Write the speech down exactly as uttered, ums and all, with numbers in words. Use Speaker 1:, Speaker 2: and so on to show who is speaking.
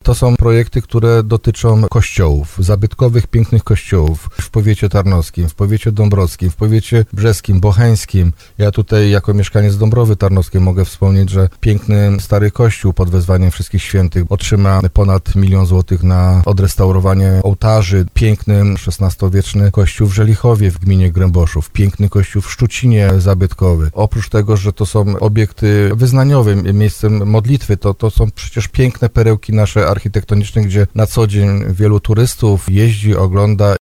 Speaker 1: To są projekty, które dotyczą kościołów, zabytkowych, pięknych kościołów w powiecie tarnowskim, w powiecie dąbrowskim, w powiecie brzeskim, bocheńskim. Ja tutaj jako mieszkaniec Dąbrowy Tarnowskiej mogę wspomnieć, że piękny stary kościół pod wezwaniem Wszystkich Świętych otrzyma ponad milion złotych na odrestaurowanie ołtarzy. Piękny szesnastowieczny kościół w Żelichowie w gminie Gręboszów, piękny kościół w Szczucinie zabytkowy. Oprócz tego, że to są obiekty wyznaniowe, miejscem modlitwy, to, to są przecież piękne perełki nasze architektoniczne, gdzie na co dzień wielu turystów jeździ, ogląda